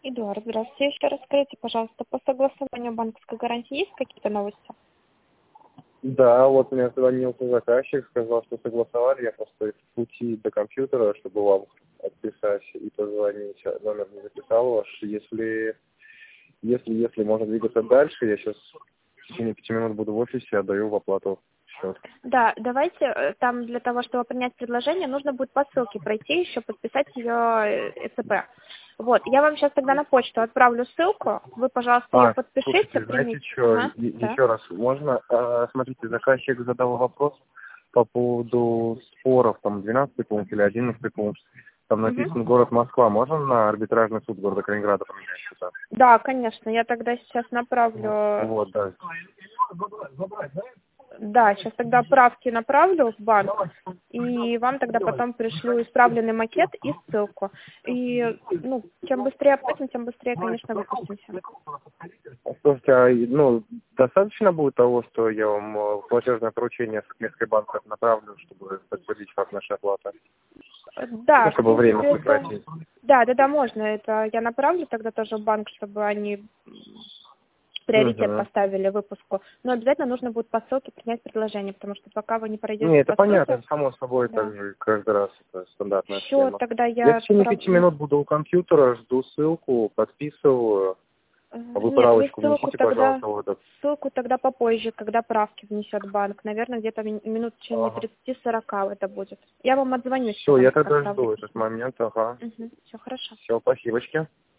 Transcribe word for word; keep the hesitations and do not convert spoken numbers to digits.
Эдуард, здравствуйте. Еще раз скажите, пожалуйста, по согласованию банковской гарантии есть какие-то новости? Да, вот мне звонился заказчик, сказал, что согласовали, я просто в пути до компьютера, чтобы вам отписать и позвонить. Номер не записал ваш. Если, если, если можно двигаться дальше, я сейчас в течение пяти минут буду в офисе, отдаю в оплату счет. Да, давайте э, там для того, чтобы принять предложение, нужно будет по ссылке пройти, еще подписать ее ЭЦП. Вот, я вам сейчас тогда на почту отправлю ссылку, вы, пожалуйста, ее А, подпишите, слушайте, знаете примите. что, Ага, да. еще раз, можно? А, смотрите, заказчик задал вопрос по поводу споров, там двенадцатый пункт или одиннадцатый пункт. Там Мгм. написано город Москва. Можно на арбитражный суд города Калининграда поменять сюда? Да, конечно, я тогда сейчас направлю, Вот, да. да, сейчас тогда правки направлю в банк, и вам тогда потом пришлю исправленный макет и ссылку. И, ну, чем быстрее оплатим, тем быстрее, конечно, выпустимся. Слушайте, а, ну, достаточно будет того, что я вам э, платежное поручение с Мирской банка направлю, чтобы подтвердить факт нашей оплаты? Да, Ну, в чтобы время принципе, это... сократить. Да, да, да, можно. Это я направлю тогда тоже в банк, чтобы они м, приоритет Угу. поставили выпуску. Но обязательно нужно будет по ссылке принять предложение, потому что пока вы не Не, пройдете это по понятно, ссылке, это само собой, так да. же каждый раз это стандартная Все, схема. тогда Я в я течение пяти отправлю. минут буду у компьютера, жду ссылку, подписываю. Э, Вы Нет, вы правочку ссылку внесите, тогда пожалуйста, в этот. ссылку тогда попозже, когда правки внесет банк. Наверное, где-то ми- минут в течение Ага. тридцати-сорока это будет. Я вам отзвонюсь Все, потом, я как тогда отправлю жду этот письмо. момент, ага. Угу, все хорошо. Все, спасибочки.